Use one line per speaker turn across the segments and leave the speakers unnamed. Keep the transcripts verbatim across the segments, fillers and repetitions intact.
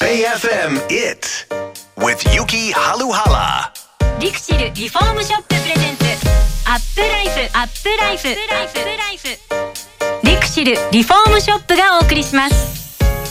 ベイエフエム It with Yuki Haluhala。
リクシルリフォームショッププレゼンツアップライフアップライフリクシルリフォームショップがお送りします。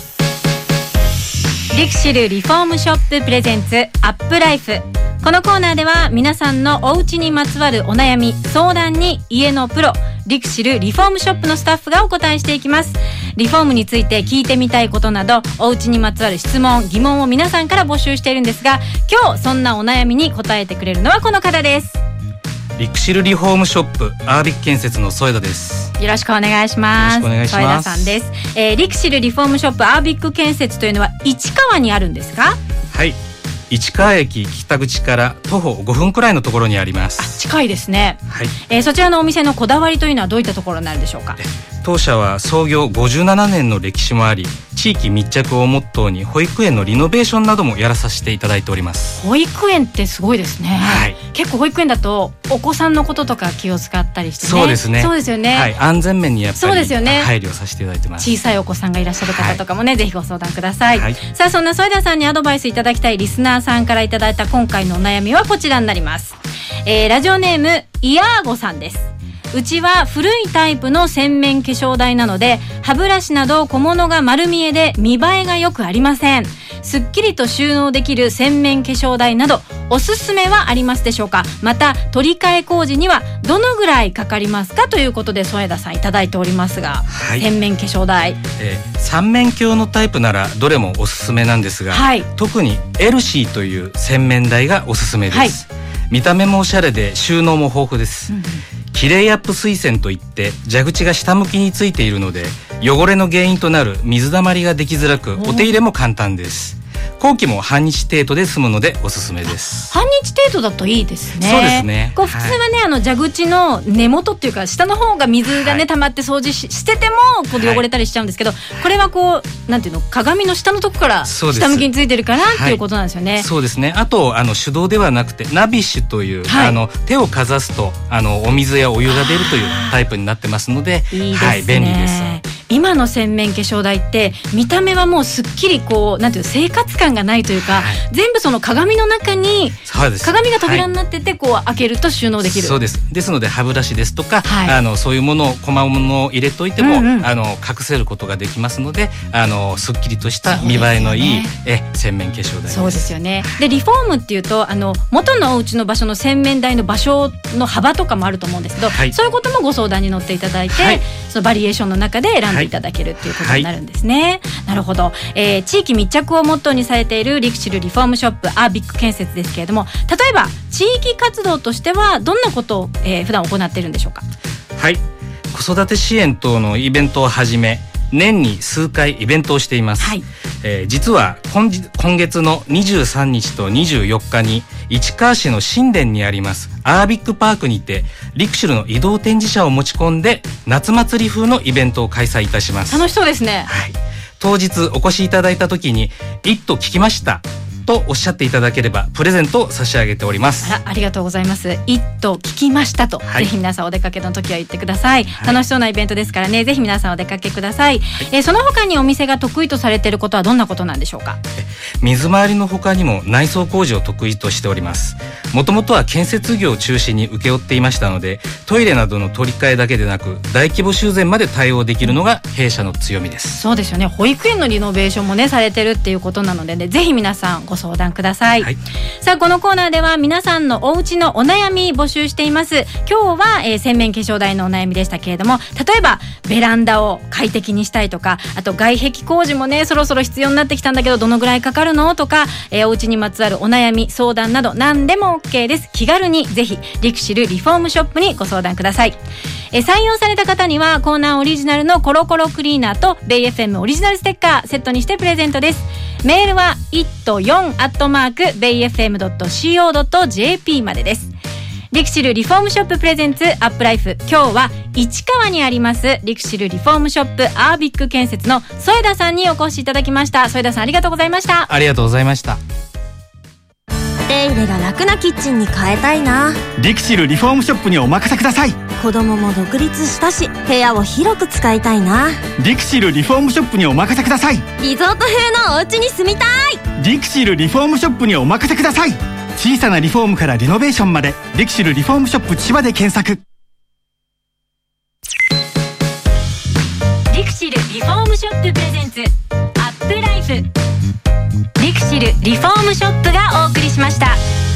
リクシルリフォームショッププレゼンツアップライフ。このコーナーでは皆さんのお家にまつわるお悩み相談に家のプロリクシルリフォームショップのスタッフがお答えしていきます。リフォームについて聞いてみたいことなどお家にまつわる質問疑問を皆さんから募集しているんですが、今日そんなお悩みに答えてくれるのはこの方です。
リクシルリフォームショップアービック建設の添田です。
よろしくお願いします。
よろしくお願いします。
添田さんです。えー、リクシルリフォームショップアービック建設というのは市川にあるんですか？
はい、市川駅北口から徒歩ごふんくらいのところにあります。
あ、近いですね。
はい。
えー、そちらのお店のこだわりというのはどういったところになるでしょうか？
当社は創業ごじゅうななねんの歴史もあり、地域密着をモットーに保育園のリノベーションなどもやらさせていただいております。
保育園ってすごいですね。はい、結構保育園だとお子さんのこととか気を使ったりしてね。
そうですね。
そうですよね。
はい、安全面にやっぱり
そうですよね、
配慮させていただいてます。
小さいお子さんがいらっしゃる方とかもね、はい、ぜひご相談ください。はい、さあそんな添田さんにアドバイスいただきたいリスナーさんからいただいた今回のお悩みはこちらになります。えー、ラジオネームイヤーゴさんです。うちは古いタイプの洗面化粧台なので歯ブラシなど小物が丸見えで見栄えがよくありません。すっきりと収納できる洗面化粧台などおすすめはありますでしょうか？また取り替え工事にはどのぐらいかかりますか？ということで添田さんいただいておりますが、はい、洗面化粧台、
えー、三面鏡のタイプならどれもおすすめなんですが、はい、特にエルシーという洗面台がおすすめです。はい、見た目もおしゃれで収納も豊富です。うん、キレイアップ水栓といって蛇口が下向きについているので汚れの原因となる水溜まりができづらくお手入れも簡単です。工期も半日程度で済むのでおすすめです。
半日程度だといいですね。
そうですね。
こう普通はね、はい、あの蛇口の根元っていうか下の方が水がね、はい、溜まって掃除 し, しててもこう汚れたりしちゃうんですけど、はい、これはこうなんていうの鏡の下のとこから下向きについてるからっていうことなんですよね。はい、
そうですね。あとあの手動ではなくてナビッシュという、はい、あの手をかざすとあのお水やお湯が出るというタイプになってますので、
いいですね。はい、
便利です。
今の洗面化粧台って見た目はもうすっきりこうなんていう生活感がないというか、はい、全部その鏡の中に鏡が扉になってて、はい、こう開けると収納できる。
そうです。ですので歯ブラシですとか、はい、あのそういうものを小物を入れといても、うんうん、あの隠せることができますので、あのすっきりとした見栄えのいい、ね、え洗面化粧台です。
そうですよね。でリフォームっていうとあの元のお家の場所の洗面台の場所の幅とかもあると思うんですけど、はい、そういうこともご相談に乗っていただいて、はい、そのバリエーションの中で選んでいただけるっていうことになるんですね。はい、なるほど。えー、地域密着をモットーにされているリクシルリフォームショップアービック建設ですけれども、例えば地域活動としてはどんなことを、えー、普段行っているんでしょうか？
はい、子育て支援等のイベントをはじめ年に数回イベントをしています。はい、えー、実は 今, 今月のにじゅうさんにちとにじゅうよっかに市川市の新田にありますアービックパークにてリクシルの移動展示車を持ち込んで夏祭り風のイベントを開催いたします。
楽しそうですね。
はい、当日お越しいただいた時に一途聞きましたとおっしゃっていただければプレゼントを差し上げております。
あら、ありがとうございます。一途聞きましたと、はい、ぜひ皆さんお出かけの時は言ってください。はい、楽しそうなイベントですからね、ぜひ皆さんお出かけください。はい、えー、その他にお店が得意とされていることはどんなことなんでしょうか？
水回りの他にも内装工事を得意としております。もともとは建設業を中心に請け負っていましたので、トイレなどの取り替えだけでなく大規模修繕まで対応できるのが弊社の強みです。
そうですよね。保育園のリノベーションもねされてるっていうことなので、ね、ぜひ皆さんご相談ください。はい、さあこのコーナーでは皆さんのお家のお悩み募集しています。今日は、えー、洗面化粧台のお悩みでしたけれども、例えばベランダを快適にしたいとか、あと外壁工事もねそろそろ必要になってきたんだけどどのぐらいかかるのとか、えー、お家にまつわるお悩み相談など何でも OK です。気軽にぜひリクシルリフォームショップにご相談ください。えー、採用された方にはコーナーオリジナルのコロコロクリーナーとベイ エフエム オリジナルステッカーセットにしてプレゼントです。メールは イットフォー アットマーク ベイエフエム ドット シーオー ドット ジェーピー までです。リクシルリフォームショッププレゼンツアップライフ、今日は市川にありますリクシルリフォームショップアービック建設の添田さんにお越しいただきました。添田さんありがとうございました。
ありがとうございました。
手入れが楽なキッチンに変えたいな。
リクシルリフォームショップにお任せください。
子供も独立したし、部屋を広く使いたいな。
リクシルリフォームショップにお任せください。
リゾート風のお家に住みたい。
リクシルリフォームショップにお任せください。小さなリフォームからリノベーションまで、リクシルリフォームショップ千葉で検索。
リクシルリフォームショッププレゼンツアップライフ。リクシルリフォームショップがお送りしました。